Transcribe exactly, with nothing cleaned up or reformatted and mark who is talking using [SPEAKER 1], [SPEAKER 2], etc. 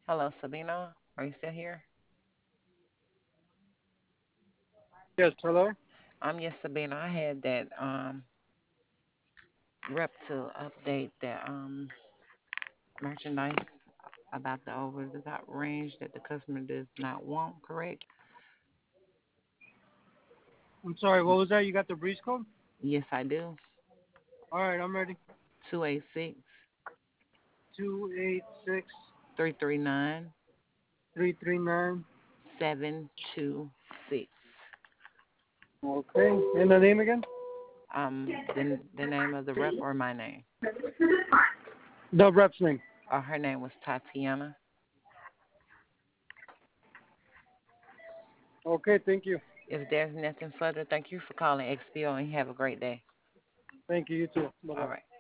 [SPEAKER 1] Hello, Sabina. Are you still here?
[SPEAKER 2] Yes, hello.
[SPEAKER 1] Um, yes, Sabina. I had that um rep to update that um merchandise about the over the top range that the customer does not want. Correct?
[SPEAKER 2] I'm sorry, what was that? You got the breeze code?
[SPEAKER 1] Yes, I do.
[SPEAKER 2] All right, I'm ready.
[SPEAKER 1] Two eight six
[SPEAKER 2] Two eight six
[SPEAKER 1] three three nine
[SPEAKER 2] three three nine.
[SPEAKER 1] seven two six.
[SPEAKER 2] Okay, and the name again?
[SPEAKER 1] Um, the the name of the rep or my name?
[SPEAKER 2] The rep's name.
[SPEAKER 1] Uh, her name was Tatiana.
[SPEAKER 2] Okay, thank you.
[SPEAKER 1] If there's nothing further, thank you for calling X P O and have a great day.
[SPEAKER 2] Thank you, you too.
[SPEAKER 1] All
[SPEAKER 2] Bye-bye.
[SPEAKER 1] right.